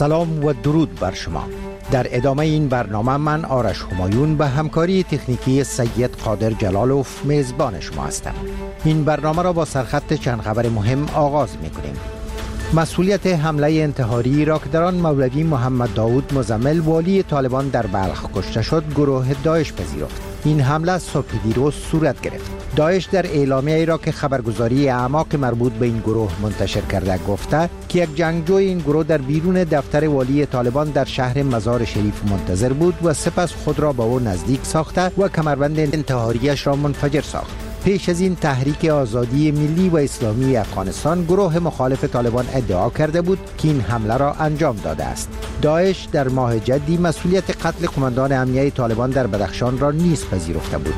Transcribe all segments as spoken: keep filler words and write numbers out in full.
سلام و درود بر شما. در ادامه این برنامه من آرش همایون به همکاری تکنیکی سید قادر جلالوف میزبان شما هستم. این برنامه را با سرخط چند خبر مهم آغاز می‌کنیم. مسئولیت حمله انتحاری را که در آن مولوی محمد داود مزمل والی طالبان در بلخ کشته شد گروه داعش پذیرفت. این حمله صبح دیروز صورت گرفت. داعش در اعلامیه‌ای را که خبرگزاری اعماق مربوط به این گروه منتشر کرده گفته که یک جنگجوی این گروه در بیرون دفتر والی طالبان در شهر مزار شریف منتظر بود و سپس خود را به او نزدیک ساخته و کمربند انتحاریش را منفجر ساخت. پیش از این تحریک آزادی ملی و اسلامی افغانستان گروه مخالف طالبان ادعا کرده بود که این حمله را انجام داده است. داعش در ماه جدی مسئولیت قتل قماندان امنیه طالبان در بدخشان را نیز پذیرفته بود.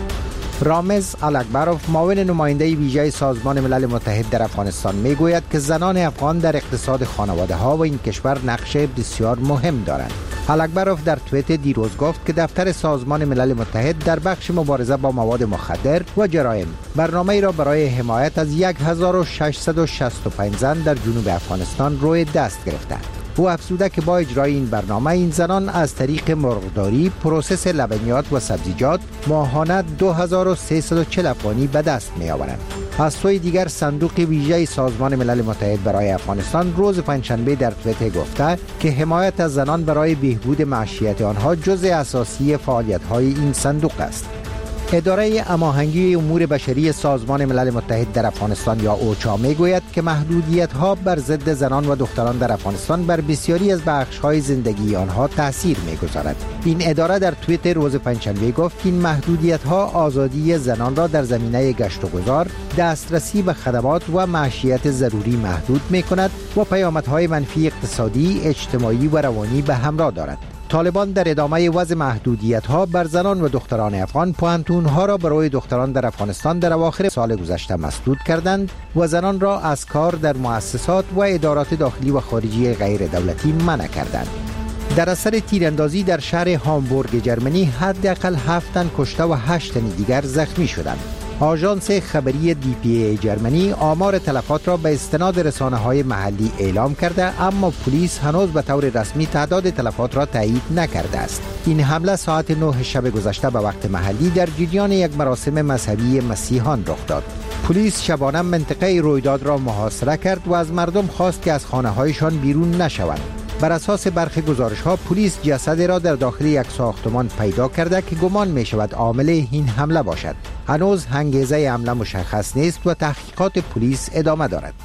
رامز الاکبروف معاون نماینده ویژه سازمان ملل متحد در افغانستان میگوید که زنان افغان در اقتصاد خانواده ها و این کشور نقش بسیار مهم دارند. الاکبروف در توییت دیروز گفت که دفتر سازمان ملل متحد در بخش مبارزه با مواد مخدر و جرایم برنامه‌ای را برای حمایت از هزار و ششصد و شصت و پنج زن در جنوب افغانستان روی دست گرفته. او افزوده که با اجرای این برنامه این زنان از طریق مرغداری، پروسس لبنیات و سبزیجات ماهانه دو هزار و سیصد و چهل افغانی به دست می آورند. از سوی دیگر صندوق ویژه سازمان ملل متحد برای افغانستان روز پنجشنبه در توییتر گفته که حمایت از زنان برای بهبود معیشت آنها جزء اساسی فعالیت‌های این صندوق است. اداره هماهنگی امور بشری سازمان ملل متحد در افغانستان یا اوچا میگوید که محدودیت‌ها بر ضد زنان و دختران در افغانستان بر بسیاری از بخش‌های زندگی آنها تأثیر می‌گذارد. این اداره در توییتر روز پنجشنبه گفت که این محدودیت‌ها آزادی زنان را در زمینه گشت و گذار، دسترسی به خدمات و معیشت ضروری محدود می‌کند و پیامدهای منفی اقتصادی، اجتماعی و روانی به همراه دارد. طالبان در ادامه وضع محدودیت‌ها بر زنان و دختران افغان پوهنتون‌ها را برای دختران در افغانستان در اواخر سال گذشته مسدود کردند و زنان را از کار در مؤسسات و ادارات داخلی و خارجی غیر دولتی منع کردند. در اثر تیراندازی در شهر هامبورگ جرمنی حداقل هفت تن کشته و هشت تن دیگر زخمی شدند. آژانس خبری دی پی ای جرمنی آمار تلفات را به استناد رسانه‌های محلی اعلام کرده، اما پلیس هنوز به طور رسمی تعداد تلفات را تایید نکرده است. این حمله ساعت نه شب گذشته به وقت محلی در جریان یک مراسم مذهبی مسیحیان رخ داد. پلیس شبانه منطقه رویداد را محاصره کرد و از مردم خواست که از خانه‌هایشان بیرون نشوند. بر اساس برخی گزارش‌ها پلیس جسدی را در داخل یک ساختمان پیدا کرده که گمان می‌شود عامل این حمله باشد. هنوز انگیزه حمله مشخص نیست و تحقیقات پلیس ادامه دارد.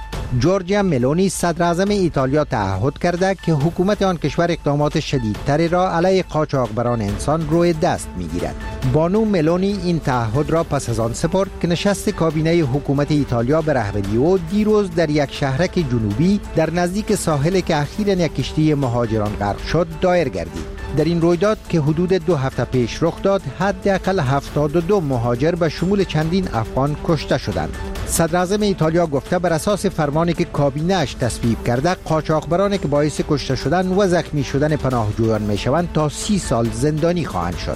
جورجیا ملونی صدر اعظم ایتالیا تعهد کرده که حکومت آن کشور اقدامات شدیدتری را علیه قاچاقبران انسان روی دست می‌گیرد. بانو ملونی این تعهد را پس از آن سپرد که نشست کابینه حکومت ایتالیا به رهبری او دیروز در یک شهرک جنوبی در نزدیک ساحل که اخیراً یک کشتی مهاجران غرق شد دایر گردید. در این رویداد که حدود دو هفته پیش رخ داد، حداقل هفتاد و دو مهاجر به شمول چندین افغان کشته شدند. صدر اعظم ایتالیا گفته بر اساس فرمانی که کابینه اش تصویب کرده، قاچاقبرانی که باعث کشته شدن و زخمی شدن پناهجویان میشوند تا سی سال زندانی خواهند شد.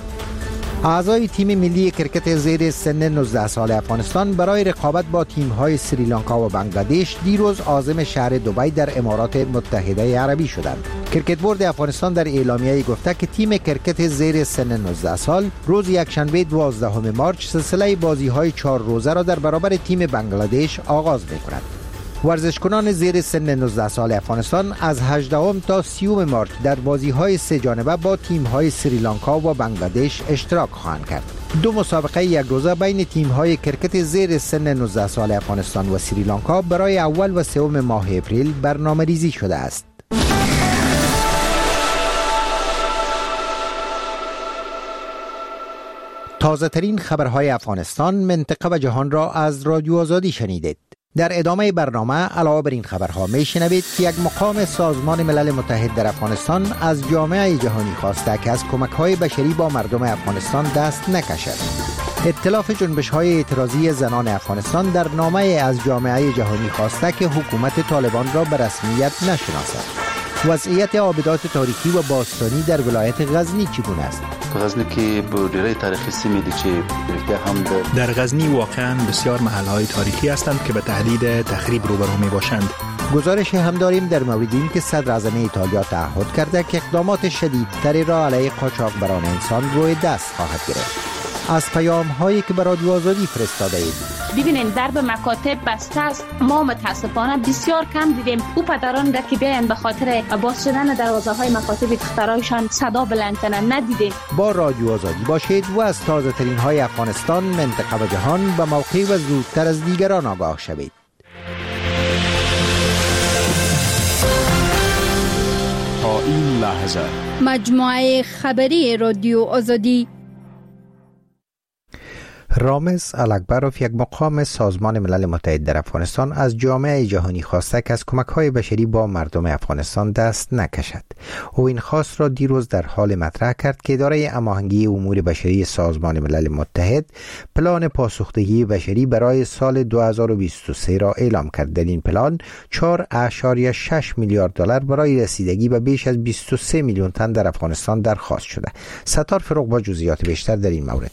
اعضای تیم ملی کرکت زیر سن نوزده سال افغانستان برای رقابت با تیم‌های سریلانکا و بنگلادش دیروز عازم شهر دبی در امارات متحده عربی شدند. کرکت بورد افغانستان در اعلامیه‌ای گفته که تیم کرکت زیر سن نوزده سال روز یکشنبه دوازدهم مارس سلسله بازی‌های چهار روزه را در برابر تیم بنگلادش آغاز می‌کند. ورزشکنان زیر سن نوزده سال افغانستان از هجدهم تا سیوم مارس در بازی‌های سه جانبه با تیم‌های سریلانکا و بنگلادش اشتراک خواهند کرد. دو مسابقه یک روزه بین تیم‌های کرکت زیر سن نوزده سال افغانستان و سریلانکا برای اول و سوم ماه اپریل برنامه‌ریزی شده است. تازه ترین خبرهای افغانستان، منطقه و جهان را از رادیو آزادی شنیدید. در ادامه برنامه علاوه بر این خبرها میشنوید که یک مقام سازمان ملل متحد در افغانستان از جامعه جهانی خواسته که از کمک‌های بشری با مردم افغانستان دست نکشد. ائتلاف جنبش‌های اعتراضی زنان افغانستان در نامه از جامعه جهانی خواسته که حکومت طالبان را به رسمیت نشناسد. وضعیت آبدات تاریخی و باستانی در ولایت غزنی چگونه است؟ غزنی که بودره تاریخی سیمیدی چه هم در در غزنی واقعا بسیار محلهای تاریخی هستند که به تهدید تخریب روبرو می باشند. گزارش هم داریم در مورد این که صدر اعظم ایتالیا تعهد کرده که اقدامات شدیدتری را علیه قاچاقبران انسان روی دست خواهد گرفت. از پیام هایی که برای رادیو آزادی فرستاده اید. ببینید درب مکاتب بسته است. ما متاسفانه بسیار کم دیدیم او پدران را که بیاین به خاطر باز شدن دروازه های مکاتب دخترایشان صدا بلند کنن ندیدیم. با رادیو آزادی باشید و از تازه ترین های افغانستان، منطقه و جهان به موقع و زودتر از دیگران آگاه شوید. تا این لحظه مجموعه خبری رادیو آزادی. رامز الکبروف، یک مقام سازمان ملل متحد در افغانستان، از جامعه جهانی خواسته که از کمک‌های بشری با مردم افغانستان دست نکشد. او این خواست را دیروز در حال مطرح کرد که اداره هماهنگی امور بشری سازمان ملل متحد پلان پاسخدهی بشری برای سال دو هزار و بیست و سه را اعلام کرد. در این پلان چهار ممیز شش میلیارد دلار برای رسیدگی به بیش از بیست و سه میلیون تن در افغانستان درخواست شده. ستار فروغ با جزئیات بیشتر در این مورد.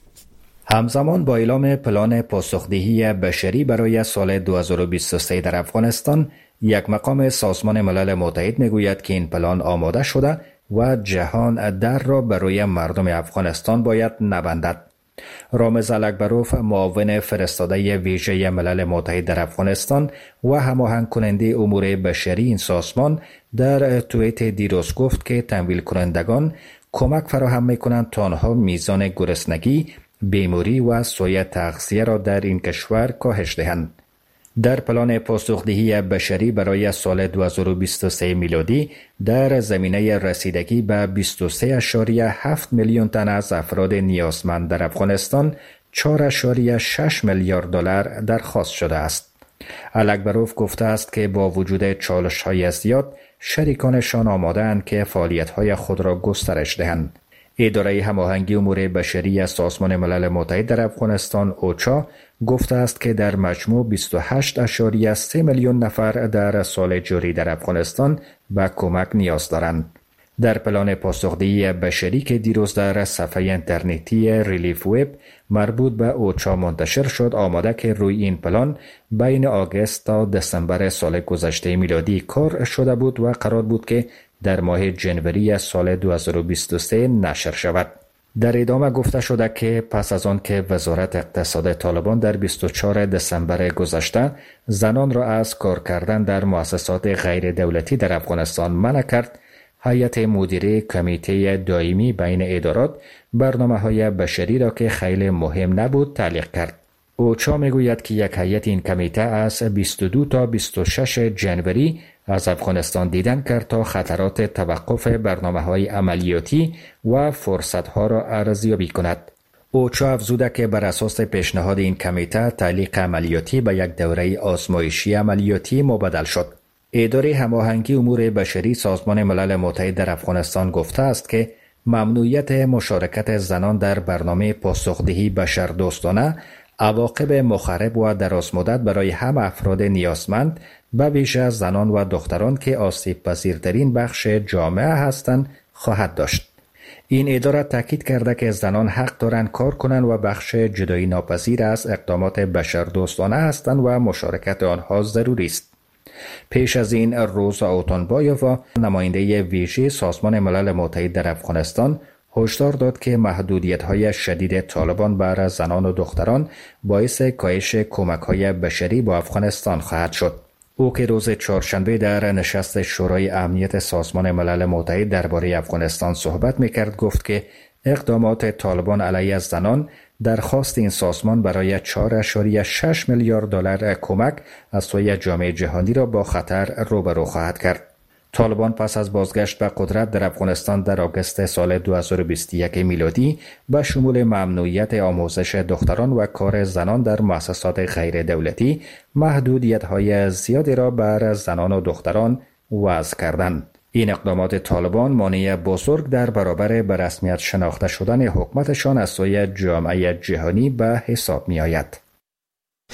همزمان با اعلام پلان پاسخدهی بشری برای سال دو هزار و بیست و سه در افغانستان، یک مقام سازمان ملل متحد میگوید که این پلان آماده شده و جهان در را برای مردم افغانستان باید نبندد. رامز الکبروف، معاون فرستاده ویژه ملل متحد در افغانستان و هماهنگ کننده امور بشری این سازمان، در توییت دیروز گفت که تمویل کنندگان کمک فراهم میکنند تا آنها میزان گرسنگی، بیماری و سوء تغذیه را در این کشور کاهش دهند. در پلان پاسخدهی بشری برای سال دو هزار و بیست و سه میلادی در زمینه رسیدگی به بیست و سه ممیز هفت میلیون تن از افراد نیازمند در افغانستان چهار ممیز شش میلیارد دلار درخواست شده است. الکبروف گفته است که با وجود چالش‌های زیاد، شریکانشان آماده‌اند که فعالیت‌های خود را گسترش دهند. اداره هماهنگی امور بشری سازمان ملل متحد در افغانستان اوچا گفته است که در مجموع بیست و هشت ممیز سه میلیون نفر در سال جاری در افغانستان به کمک نیاز دارند. در پلان پاسخدهی بشری که دیروز در صفحه اینترنتی ریلیف وب مربوط به اوچا منتشر شد، آماده که روی این پلان بین آگوست تا دسامبر سال گذشته میلادی کار شده بود و قرار بود که در ماه جنوری سال دو هزار و بیست و سه نشر شود. در ادامه گفته شده که پس از آن که وزارت اقتصاد طالبان در بیست و چهارم دسامبر گذشته زنان را از کار کردن در مؤسسات غیر دولتی در افغانستان منع کرد، هیئت مدیره کمیته دائمی بین ادارات برنامه‌های بشری را که خیلی مهم نبود تعلیق کرد. اوچا میگوید که یک هیئت این کمیته از بیست و دو تا بیست و شش جنوری از افغانستان دیدن کرد تا خطرات توقف برنامه‌های عملیاتی و فرصت‌ها را ارزیابی کند. اوچا افزوده که بر اساس پیشنهاد این کمیته تعلیق عملیاتی به یک دوره آزمایشی عملیاتی مبدل شد. اداره هماهنگی امور بشری سازمان ملل متحد در افغانستان گفته است که ممنوعیت مشارکت زنان در برنامه پاسخدهی بشردوستانه عواقب مخرب و درازمدت برای همه افراد نیازمند، به ویژه زنان و دختران که آسیب پذیرترین بخش جامعه هستند خواهد داشت. این اداره تاکید کرده که زنان حق دارند کار کنند و بخش جدایی ناپذیر از اقدامات بشردوستانه هستند و مشارکت آنها ضروری است. پیش از این، روزا اوتانبایووا، نماینده ویژه سازمان ملل متحد در افغانستان، هشدار داد که محدودیت‌های شدید طالبان بر زنان و دختران باعث کاهش کمک‌های بشری با افغانستان خواهد شد. او که روز چهارشنبه در نشست شورای امنیت سازمان ملل متحد درباره افغانستان صحبت می‌کرد گفت که اقدامات طالبان علیه زنان درخواست این سازمان برای چهار ممیز شش میلیارد دلار کمک از سوی جامعه جهانی را با خطر روبرو خواهد کرد. طالبان پس از بازگشت به قدرت در افغانستان در آگوست سال دو هزار و بیست و یک میلادی به شمول ممنوعیت آموزش دختران و کار زنان در مؤسسات غیر دولتی، محدودیت‌های زیادی را بر زنان و دختران وضع کردند. این اقدامات طالبان مانع بزرگ در برابر به رسمیت شناخته شدن حکومتشان از سوی جامعه جهانی به حساب می آید.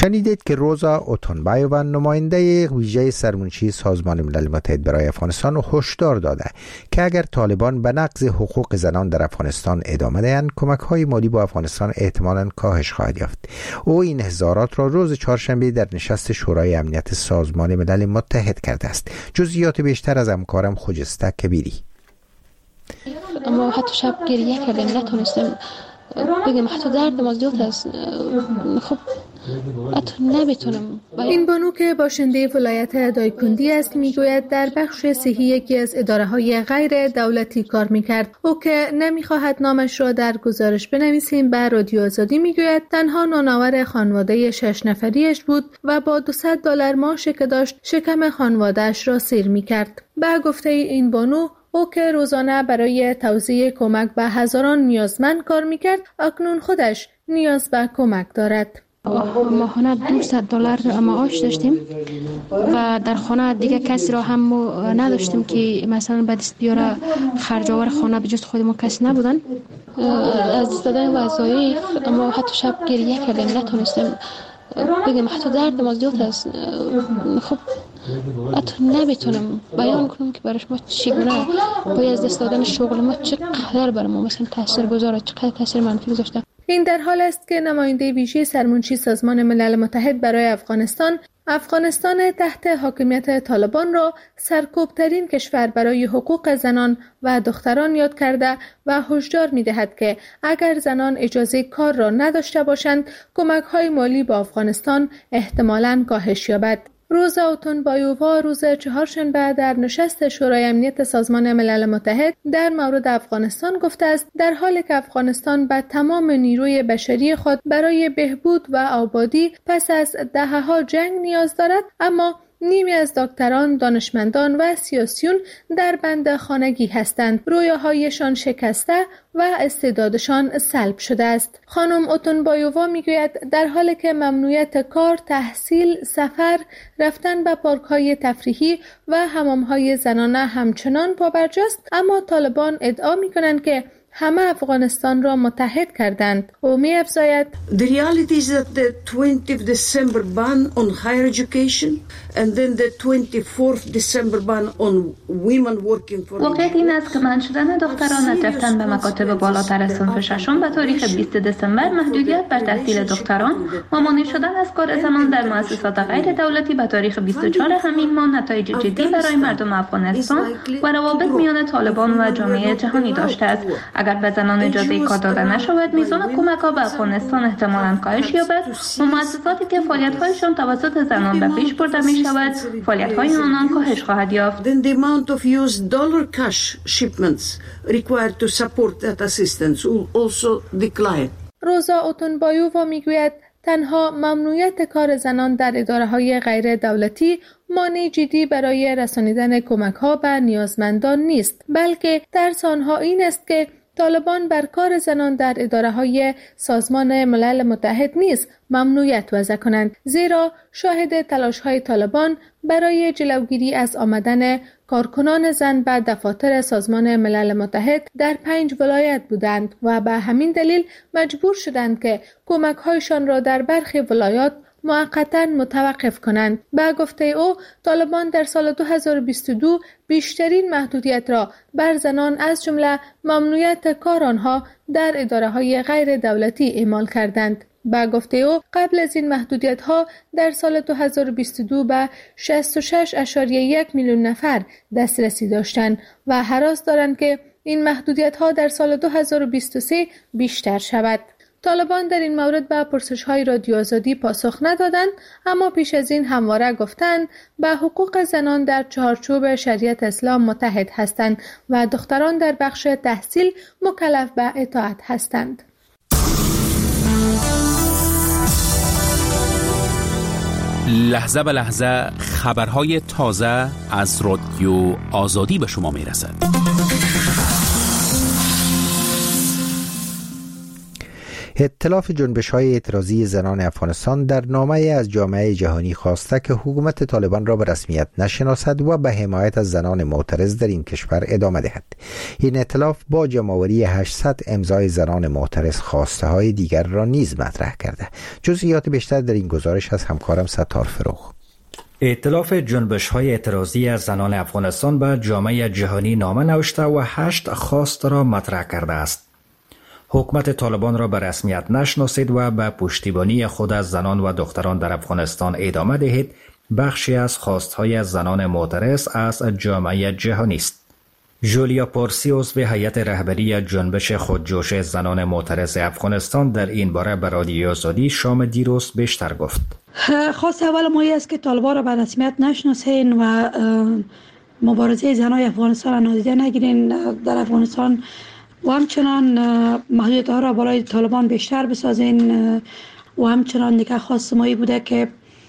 شنیدید که روزا اوتونبایووا نماینده ویژه سرمنشی سازمان ملل متحد برای افغانستان هشدار داده که اگر طالبان به نقض حقوق زنان در افغانستان ادامه دهند کمک‌های مالی با افغانستان احتمالاً کاهش خواهد یافت. او این اظهارات را روز چهارشنبه در نشست شورای امنیت سازمان ملل متحد کرده است. جزئیات بیشتر از همکارم خجسته کبیری. اما حتی شب گریه کردیم، نتونستم بگم، حتی دردم زیاد است. خب حتی نمیتونم. این بانو که باشنده ولایت دایکندی است میگوید در بخش صحی یکی از اداره‌های غیر دولتی کار میکرد. او که نمیخواهد نامش را در گزارش بنویسیم به رادیو آزادی میگوید تنها نانآور خانواده شش نفریش بود و با دویست دلار معاشی که داشت شکم خانواده‌اش را سیر میکرد. به گفته این بانو، او که روزانه برای توزیع کمک به هزاران نیازمند کار میکرد اکنون خودش نیاز به کمک دارد. ماهانه دویست دلار معاش داشتیم و در خانه دیگه کسی را هم نداشتیم که مثلا به دست بیاره خرجاور خانه به جز خود ما کسی نبودن. از دادن وظایف اما حتی شب گریه کردیم، نتونستیم بگم، حتی دردم زیاد است. خب حتی نمیتونم بیان کنم که برای ما چگونه باید از دست دادن شغل ما چقدر بر ما مثلا تاثیر گذاره، چقدر تاثیر منفی گذاشته. این در حال است که نماینده ویژه سرمنشی سازمان ملل متحد برای افغانستان افغانستان تحت حاکمیت طالبان را سرکوبترین کشور برای حقوق زنان و دختران یاد کرده و هشدار می‌دهد که اگر زنان اجازه کار را نداشته باشند کمک‌های مالی با افغانستان احتمالاً کاهش یابد. روزا اوتونبایووا روز چهارشنبه در نشست شورای امنیت سازمان ملل متحد در مورد افغانستان گفته است در حالی که افغانستان به تمام نیروی بشری خود برای بهبود و آبادی پس از دهه‌ها جنگ نیاز دارد، اما نیمی از دکتران، دانشمندان و سیاسیون در بند خانگی هستند. رویاهایشان شکسته و استعدادشان سلب شده است. خانم اوتونبایووا میگوید در حالی که ممنوعیت کار، تحصیل، سفر، رفتن به پارک‌های تفریحی و حمام‌های زنانه همچنان پابرجاست، اما طالبان ادعا می‌کنند که همه افغانستان را متحد کردند. او می افزاید The reality is that the twentieth December ban on higher education and then the twenty-fourth December ban on women working for واقعیت این است که منع شدن دختران از رفتن به مکاتب بالاتر صنف ششم به تاریخ بیست دسامبر، محدودیت بر تحصیل دختران و مانع شدن از کار زنان در مؤسسات غیر دولتی به تاریخ بیست و چهارم همین ماه نتایج جدی برای مردم افغانستان و روابط میان طالبان و جامعه جهانی داشته است. اگر به زنان اجازه کار داده نشود، میزان کمک‌ها به افغانستان احتمالاً کاهش یابد و مؤسساتی که فعالیت‌هایشان توسط زنان به پیش برده می‌شود، فعالیت‌های آنان کاهش خواهد یافت. Then the amount of U S dollar cash shipments required to support that assistance will also decline. روزا اوتونبایووا میگوید تنها ممنوعیت کار زنان در اداره‌های غیر دولتی مانع جدی برای رسانیدن کمک‌ها به نیازمندان نیست، بلکه ترس آنها این است که طالبان بر کار زنان در اداره‌های سازمان ملل متحد نیز ممنوعیت وضع کنند، زیرا شاهد تلاش‌های طالبان برای جلوگیری از آمدن کارکنان زن به دفاتر سازمان ملل متحد در پنج ولایت بودند و به همین دلیل مجبور شدند که کمک‌هایشان را در برخی ولایات موقتاً متوقف کنند. به گفته او، طالبان در سال دو هزار و بیست و دو بیشترین محدودیت را بر زنان از جمله ممنوعیت کار آنها در اداره‌های غیر دولتی اعمال کردند. به گفته او، قبل از این محدودیت‌ها در سال دو هزار و بیست و دو به شصت و شش ممیز یک میلیون نفر دسترسی داشتند و هراس دارند که این محدودیت‌ها در سال دو هزار و بیست و سه بیشتر شود. طالبان در این مورد به پرسش‌های رادیو آزادی پاسخ ندادند، اما پیش از این همواره گفتند به حقوق زنان در چارچوب شریعت اسلام متحد هستند و دختران در بخش تحصیل مکلف به اطاعت هستند. لحظه به لحظه خبرهای تازه از رادیو آزادی به شما میرسد. ائتلاف جنبش‌های اعتراضی زنان افغانستان در نامه از جامعه جهانی خواسته که حکومت طالبان را به رسمیت نشناسد و به حمایت از زنان معترض در این کشور ادامه دهد. این ائتلاف با جمع‌آوری هشتصد امضای زنان معترض خواسته های دیگر را نیز مطرح کرده. جزئیات بیشتر در این گزارش از همکارم ستار فروغ. ائتلاف جنبش‌های اعتراضی از زنان افغانستان به جامعه جهانی نامه نوشته و هشت خواست را مطرح کرده است. حکومت طالبان را به رسمیت نشناسید و به پشتیبانی خود از زنان و دختران در افغانستان ادامه دهید. بخشی از خواستهای زنان معترض از جامعه جهانی است. جولیا پارسی عضو هیئت رهبری جنبش خودجوش زنان معترض افغانستان در این باره به رادیو آزادی شام دیروز بیشتر گفت. خواست اول ما است که طالبان را به رسمیت نشناسین و مبارزه زنان افغانستان نادیده نگیرین در افغانستان و همچنان محدودیت‌ها را بالای طالبان بیشتر بسازین و همچنان دیگه خواست ما بوده که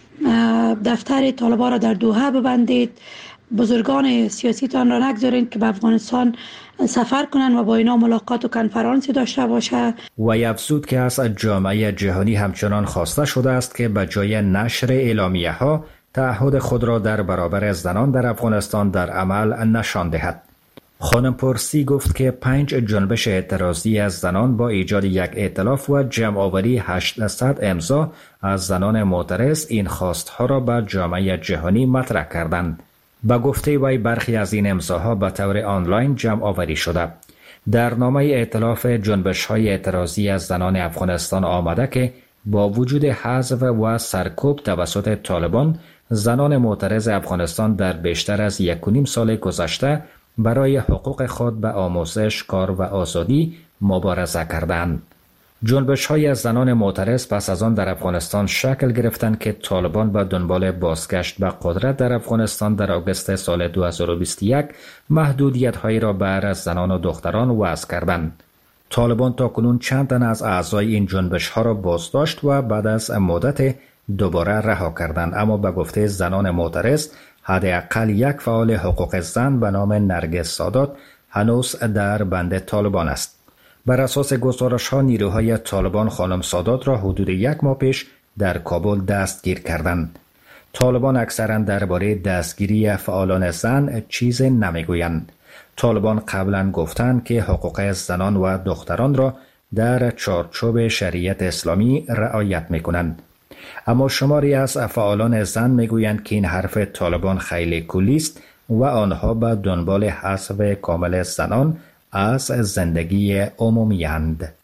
دفتر طالبان را در دوحه ببندید، بزرگان سیاسی تان را نگذارین که به افغانستان سفر کنند و با اینا ملاقات و کنفرانسی داشته باشه. و افزود که از جامعه جهانی همچنان خواسته شده است که به جای نشر اعلامیه ها تعهد خود را در برابر زنان در افغانستان در عمل نشان دهد. خانم پارسی گفت که پنج جنبش اعتراضی از زنان با ایجاد یک ائتلاف و جمع‌آوری هشتصد امضا از زنان معترض این خواستها را به جامعه جهانی مطرح کردند. با گفته وی برخی از این امضاها به طور آنلاین جمع آوری شده. در نامه ائتلاف جنبش‌های اعتراضی از زنان افغانستان آمده که با وجود حذف و سرکوب توسط طالبان، زنان معترض افغانستان در بیشتر از یک و نیم سال گذشته برای حقوق خود به آموزش، کار و آزادی مبارزه کردند. جنبش‌های از زنان معترض پس از آن در افغانستان شکل گرفتند که طالبان به دنبال بازگشت به قدرت در افغانستان در آگوست سال دو هزار و بیست و یک محدودیت‌هایی را بر زنان و دختران وضع کردند. طالبان تاکنون چند تن از اعضای این جنبش‌ها را بازداشت و بعد از مدت دوباره رها کردند، اما به گفته زنان معترض حداقل یک فعال حقوق زن به نام نرگس سادات هنوز در بند طالبان است. بر اساس گزارش‌ها نیروهای طالبان خانم سادات را حدود یک ماه پیش در کابل دستگیر کردند. طالبان اکثراً درباره دستگیری فعالان زن چیز نمیگویند. طالبان قبلاً گفتند که حقوق زنان و دختران را در چارچوب شریعت اسلامی رعایت می‌کنند. اما شماری از فعالان زن میگویند که این حرف طالبان خیلی کلی است و آنها به دنبال حذف کامل زنان از زندگی عمومی اند.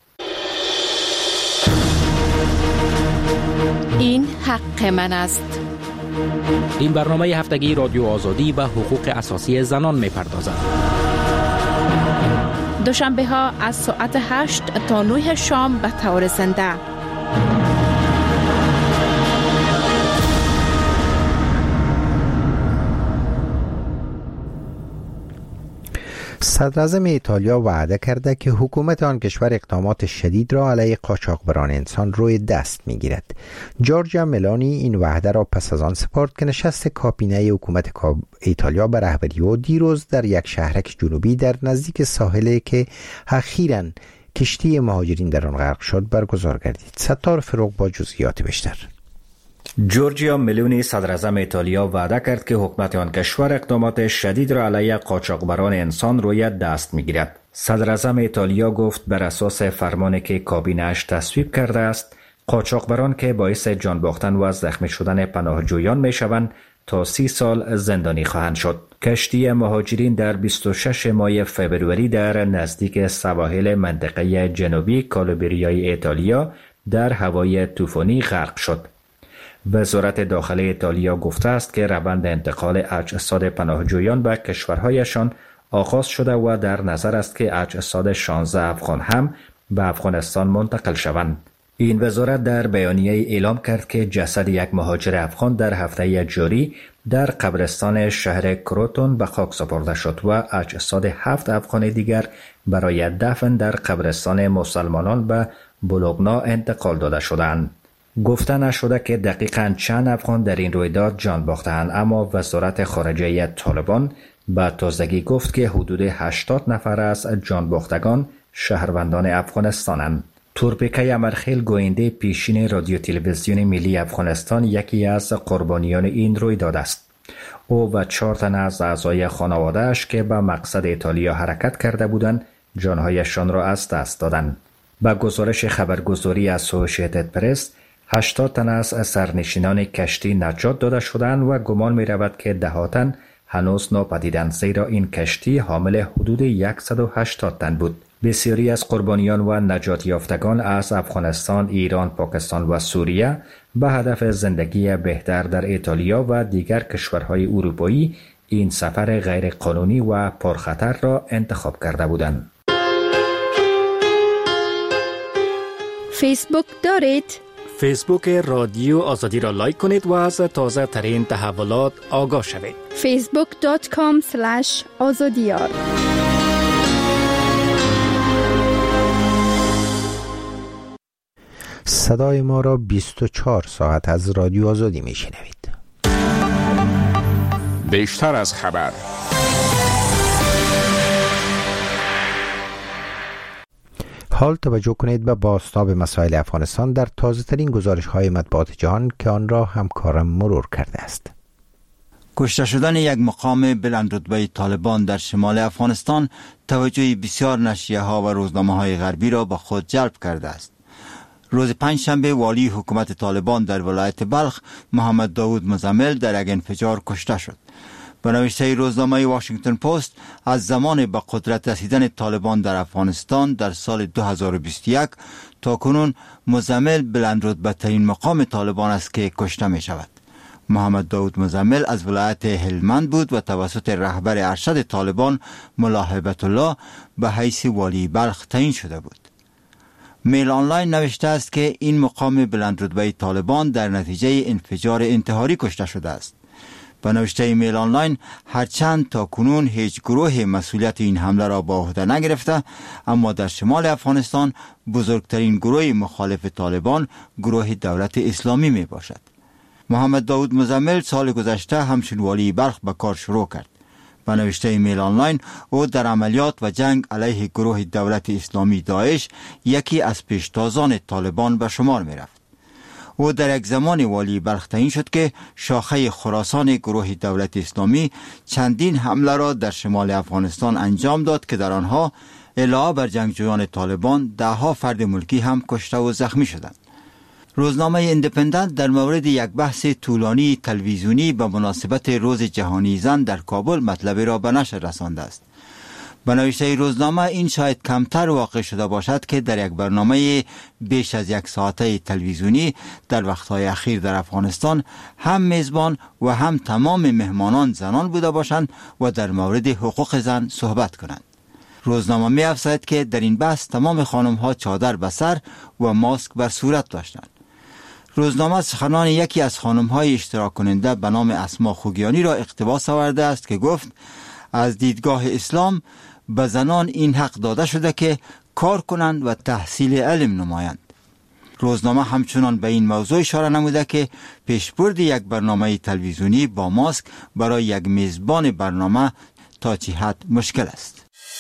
این حق من است. این برنامه هفتگی رادیو آزادی به حقوق اساسی زنان می‌پردازد. دوشنبه ها از ساعت هشت تا نه شام به طور زنده. صدراعظم ایتالیا وعده کرده که حکومت آن کشور اقدامات شدید را علیه قاچاقبران انسان روی دست میگیرد. جورجیا ملانی این وعده را پس از آن سپرد که نشست کابینه حکومت ایتالیا به رهبری او دیروز در یک شهرک جنوبی در نزدیک ساحلی که اخیراً کشتی مهاجرین در آن غرق شد برگزار گردید. ستار فروغ با جزئیات بیشتر. جورجیا ملونی صدراعظم ایتالیا وعده کرد که حکومت آن کشور اقدامات شدید را علیه قاچاقبران انسان روی دست میگیرد. صدراعظم ایتالیا گفت بر اساس فرمانی که کابینه‌اش تصویب کرده است، قاچاقبران که باعث جان باختن و زخمی شدن پناهجویان میشوند تا سی سال زندانی خواهند شد. کشتی مهاجرین در بیست و شش ماه فوریه در نزدیک سواحل منطقه جنوبی کالابریای ایتالیا در هوای طوفانی غرق شد. وزارت داخلی ایتالیا گفته است که روند انتقال اجساد پناهجویان به کشورهایشان آغاز شده و در نظر است که اجساد شانزده افغان هم به افغانستان منتقل شوند. این وزارت در بیانیه اعلام کرد که جسد یک مهاجر افغان در هفته جاری در قبرستان شهر کروتون به خاک سپرده شد و اجساد هفت افغان دیگر برای دفن در قبرستان مسلمانان به بولوگنا انتقال داده شدند. گفته نشده که دقیقاً چند افغان در این رویداد جان باختند، اما وزارت خارجه طالبان به تازگی گفت که حدود هشتاد نفر از جان باختگان شهروندان افغانستانند. تورپیکه امرخیل گوینده پیشین رادیو تلویزیون ملی افغانستان یکی از قربانیان این رویداد است. او و چهار تن از اعضای خانواده‌اش که به مقصد ایتالیا حرکت کرده بودند جانهایشان را از دست دادند. با گزارش خبرگزاری اسوسییتد پرس، هشتاد تن از سرنشینان کشتی نجات داده شدند و گمان می رود که ده تن هنوز ناپدیدند، زیرا این کشتی حامل حدود صد و هشتاد تن بود. بسیاری از قربانیان و نجات یافتگان از افغانستان، ایران، پاکستان و سوریه به هدف زندگی بهتر در ایتالیا و دیگر کشورهای اروپایی این سفر غیر قانونی و پرخطر را انتخاب کرده بودند. فیسبوک دارید؟ فیسبوک رادیو آزادی را لایک کنید و از تازه ترین تحولات آگاه شوید. فیسبوک دات کام اسلش آزادیار. صدای ما را بیست و چهار ساعت از رادیو آزادی می شنوید. بیشتر از خبر. حال توجه کنید به بازتاب مسائل افغانستان در تازه ترین گزارش های مطبوعات جهان که آن را همکارم مرور کرده است. کشته شدن یک مقام بلندرتبه طالبان در شمال افغانستان توجه بسیار نشریه ها و روزنامه های غربی را به خود جلب کرده است. روز پنجشنبه والی حکومت طالبان در ولایت بلخ محمد داود مزمل در یک انفجار کشته شد. به نوشته روزنامه واشنگتن پست، از زمان به قدرت رسیدن طالبان در افغانستان در سال دو هزار و بیست و یک تا کنون مزمل بلندرتبه ترین مقام طالبان است که کشته می شود. محمد داود مزمل از ولایت هلمند بود و توسط رهبر ارشد طالبان ملا هیبت الله به حیث والی بلخ تعیین شده بود. میل آنلاین نوشته است که این مقام بلندرتبه طالبان در نتیجه انفجار انتحاری کشته شده است. به نوشته میل آنلاین، هرچند تا کنون هیچ گروه مسئولیت این حمله را به عهده نگرفته، اما در شمال افغانستان بزرگترین گروه مخالف طالبان گروه دولت اسلامی می باشد. محمد داود مزمل سال گذشته همچون والی بلخ به کار شروع کرد. به نوشته میل آنلاین، او در عملیات و جنگ علیه گروه دولت اسلامی داعش یکی از پیشتازان طالبان به شمار می رفت. او در یک زمان والی بلخ تعیین شد که شاخه خراسان گروه دولت اسلامی چندین حمله را در شمال افغانستان انجام داد که در آنها علاوه بر جنگجویان طالبان ده ها فرد ملکی هم کشته و زخمی شدند. روزنامه ایندیپندنت در مورد یک بحث طولانی تلویزیونی به مناسبت روز جهانی زن در کابل مطلبی را به نشر رسانده است. به نوشته روزنامه، این شاید کمتر واقع شده باشد که در یک برنامه بیش از یک ساعته تلویزیونی در وقتهای اخیر در افغانستان هم میزبان و هم تمام مهمانان زنان بوده باشند و در مورد حقوق زن صحبت کنند. روزنامه می افزاید که در این بحث تمام خانم ها چادر به سر و ماسک بر صورت داشتند. روزنامه سخنان یکی از خانم های اشتراک کننده به نام اسما خوگیانی را اقتباس آورده است که گفت: از دیدگاه اسلام به زنان این حق داده شده که کار کنند و تحصیل علم نمایند. روزنامه همچنان به این موضوع اشاره نموده که پیشبرد یک برنامه تلویزیونی با ماسک برای یک میزبان برنامه تا چه حد مشکل است.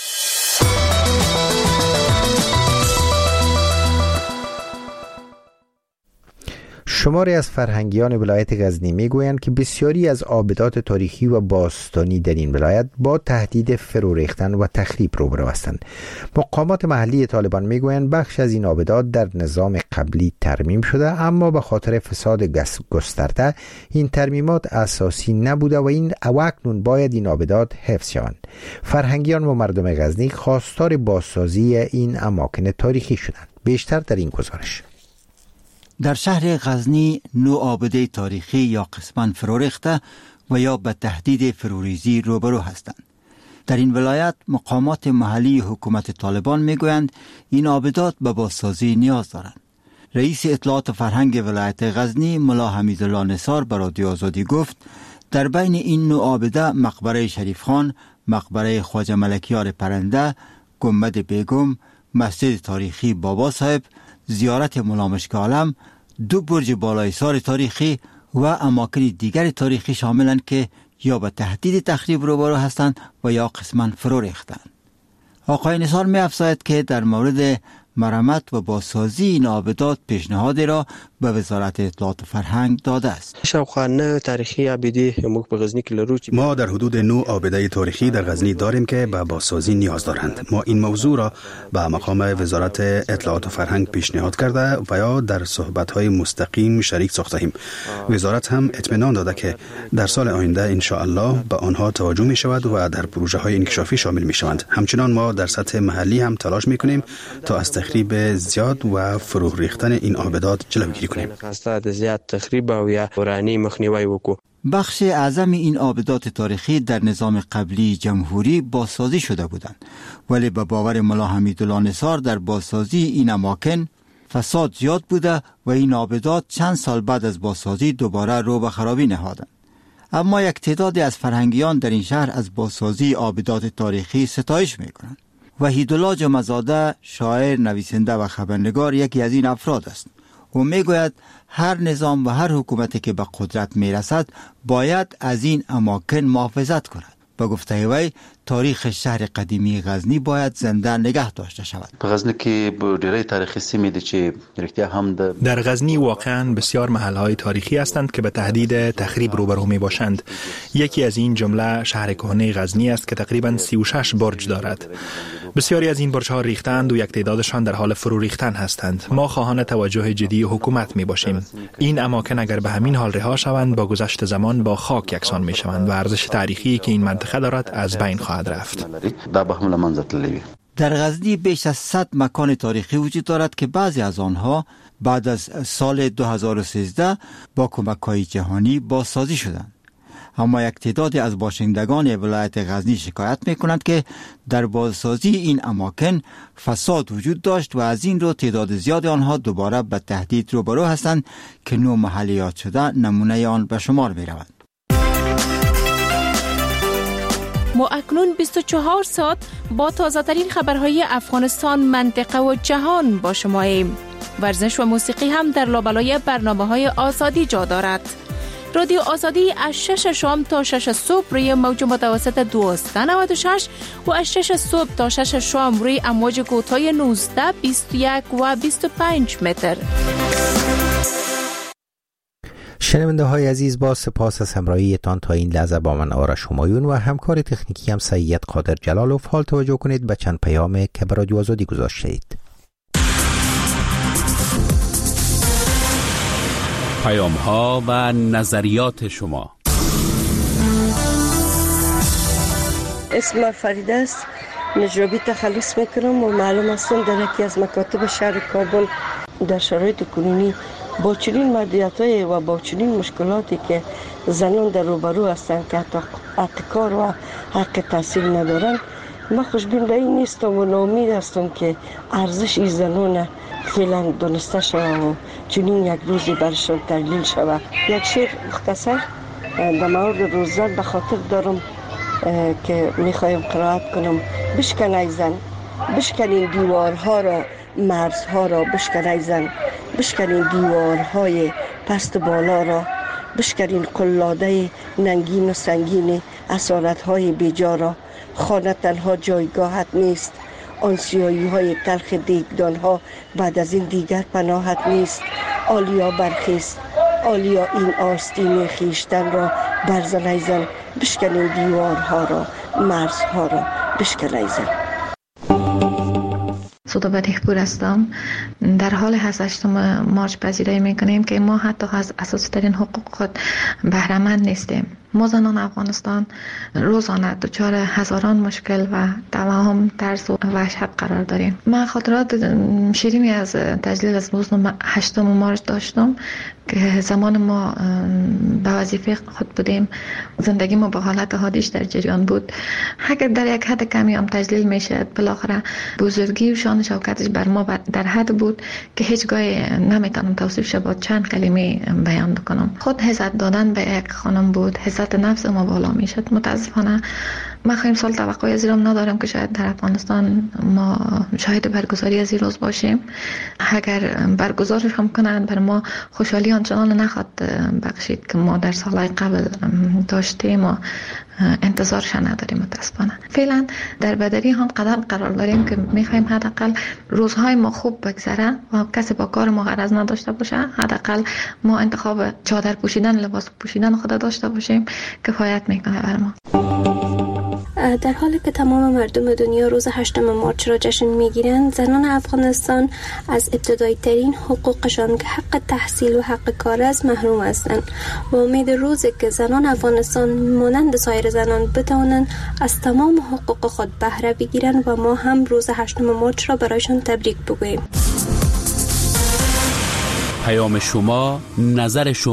شماری از فرهنگیان ولایت غزنی میگویند که بسیاری از آبدات تاریخی و باستانی در این ولایت با تهدید فرو ریختن و تخریب روبرو هستند. مقامات محلی طالبان میگویند بخش از این آبدات در نظام قبلی ترمیم شده، اما به خاطر فساد گسترده این ترمیمات اساسی نبوده و این اکنون باید این آبدات حفظ شوند. فرهنگیان و مردم غزنی خواستار بازسازی این اماکن تاریخی شدند. بیشتر در این گزارش. در شهر غزنی نو آبده تاریخی یا قسماً فرو ریخته و یا به تهدید فروریزی روبرو هستند. در این ولایت مقامات محلی حکومت طالبان میگویند این آبدات به بازسازی نیاز دارند. رئیس اطلاعات و فرهنگ ولایت غزنی ملا حمیدالله نثار به رادیو آزادی گفت: در بین این نو آبده مقبره شریف خان، مقبره خواجه ملکیار پرنده، گنبد بیگم، مسجد تاریخی بابا صاحب، زیارت ملا مشک عالم، دو برج بالایسار تاریخی و اماکن دیگر تاریخی شاملند که یا به تهدید تخریب روبرو هستند و یا قسماً فرو ریختند. آقای نثار می افزاید که در مورد مرمت و بازسازی این آبدات پیشنهادی را به وزارت اطلاعات و فرهنگ داده است. شاوخانه تاریخی آبدی موږ په غزنی کې لرو. ما در حدود نه آبده تاریخی در غزنی داریم که به بازسازی نیاز دارند. ما این موضوع را به مقام وزارت اطلاعات و فرهنگ پیشنهاد کرده و یا در صحبت‌های مستقیم شریک ساختیم. وزارت هم اطمینان داده که در سال آینده ان شاء الله به آنها توجه می شود و در پروژه‌های انکشافی شامل می شوند. همچنین ما در سطح محلی هم تلاش می کنیم تا از تخریب زیاد و فرو ریختن این آبدات جلوگیری کنیم. زیاد تخریب و یا ورانی مخنیوی وکړو. بخش اعظم این آبدات تاریخی در نظام قبلی جمهوری بازسازی شده بودند، ولی به باور ملا حمیدالله نثار در بازسازی این اماکن فساد زیاد بوده و این آبدات چند سال بعد از بازسازی دوباره رو به خرابی نهادند. اما یک تعدادی از فرهنگیان در این شهر از بازسازی آبدات تاریخی ستایش میکنند. وحیدالله جمعزاده، شاعر، نویسنده و خبرنگار، یکی از این افراد است. او میگوید هر نظام و هر حکومتی که به قدرت میرسد باید از این اماکن محافظت کند. به گفته وی تاریخ شهر قدیمی غزنی باید زنده نگه داشته شود. غزنی که ډیری تاریخی سیمې دي چې رښتیا هم در غزنی واقعا بسیار محلهای تاریخی هستند که به تهدید تخریب روبرو می باشند. یکی از این جمله شهر کهنه غزنی است که تقریبا سی و شش برج دارد. بسیاری از این برج‌ها ریختند و یک تعدادشان در حال فرو ریختن هستند. ما خواهان توجه جدی حکومت می باشیم. این اماکن اگر به همین حال رها شوند با گذشت زمان با خاک یکسان می شوند و ارزش تاریخی که این منطقه دارد از بین خواهد رفت. در غزنی بیش از صد مکان تاریخی وجود دارد که بعضی از آنها بعد از سال دو هزار و سیزده با کمک‌های جهانی بازسازی شدند. اما یک تعدادی از باشندگان ولایت غزنی شکایت می‌کنند که در بازسازی این اماکن فساد وجود داشت و از این رو تعداد زیاد آنها دوباره به تهدید روبرو هستند که نو محلیات شده نمونه آن به شمار می‌روند. ما اکنون بیست و چهار ساعت با تازه ترین خبرهای افغانستان، منطقه و جهان با شما ایم. ورزش و موسیقی هم در لابلای برنامه‌های آزادی جا دارد. رادیو آزادی از شش شام تا شش صبح روی موج متوسط دویست و نود و شش و از شش صبح تا شش شام روی امواج کوتاه نوزده، بیست و یک و بیست و پنج متر. شنونده های عزیز، با سپاس از همراهیتان تا این لحظه با من آرش همایون و همکار تکنیکی هم سید قادر جلالوف. حال توجه کنید به چند پیام که به رادیو آزادی گذاشتید. پیام ها و نظریات شما. اسم فریده است، نجابی تخلص میکنم و معلوم هستم در یکی از مکاتب شهر کابل در شرایط کنونی با چنین محدودیت‌های و با چنین مشکلاتی که زنان در روبرو هستند که حتی حق کار و حق تحصیل ندارند، ما خوشبین به این نیستم و ناامید هستم که ارزش این زنان فعلا دانسته شود و چنین یک روزی برشان تقلیل شود. یک شعر مختصر در مورد روززن به خاطر دارم که میخوایم قرائت کنم. بشکن ای زن، بشکن این دیوارها را، مرزها را بشکن ای زن، بشکن این دیوارهای پست و بالا را، بشکن این قلاده ننگین و سنگین اسارتهای بیجا را. خانه تنها جایگاهت نیست، آن سیاهی های تلخ دیگدان ها بعد از این دیگر پناهت نیست. آلیا برخیست، آلیا این آستین خیشتن را برزن ای زن، بشکن این دیوارها را، مرزها را بشکن ای زن. سودا بدیخپور هستم. در حال هشتم مارچ پذیرایی میکنیم که ما حتی از اساسی ترین حقوق خود بهره‌مند نیستیم. ما زنان افغانستان روزانه دچار هزاران مشکل و توهم، ترس و وحشت قرار داریم. من خاطرات شیرینی از تجلیل از روز هشتم مارچ داشتم که زمان ما به وظیفه خود بودیم، زندگی ما به حالت عادیش در جریان بود. اگر در یک حد کمی هم تجلیل میشد، بالاخره بزرگی و شان شوکتش بر ما در حد بود که هیچگاه نمیتونم توصیف شه با چند کلمه بیان بکنم. خود عزت دادن به یک خانم بود، عزت نفس ما بالا میشد. متاسفانه ما خیلی سال توقعی از ایران ندارم که شاید در افغانستان ما شاهد برگزاری از این روز باشیم. اگر برگزارش هم کنند بر ما خوشحالی آنچنان نخواد بخشید که ما در سالهای قبل داشتیم و انتظارش نداریم متاسفانه. فعلا در بدری هم قدم قرار داریم که میخوایم حداقل روزهای ما خوب بگذره و کسی با کار ما غرض نداشته باشه. حداقل ما انتخاب چادر پوشیدن، لباس پوشیدن خود داشته باشیم، کفایت میکنه بر ما. در حالی که تمام مردم دنیا روز هشتم مارچ را جشن میگیرند، زنان افغانستان از ابتدایی ترین حقوقشان که حق تحصیل و حق کار است محروم هستند. با امید روزی که زنان افغانستان مانند سایر زنان بتوانند از تمام حقوق خود بهره بگیرند و ما هم روز هشتم مارچ را برایشان تبریک بگوییم. پیام شما، نظر شما.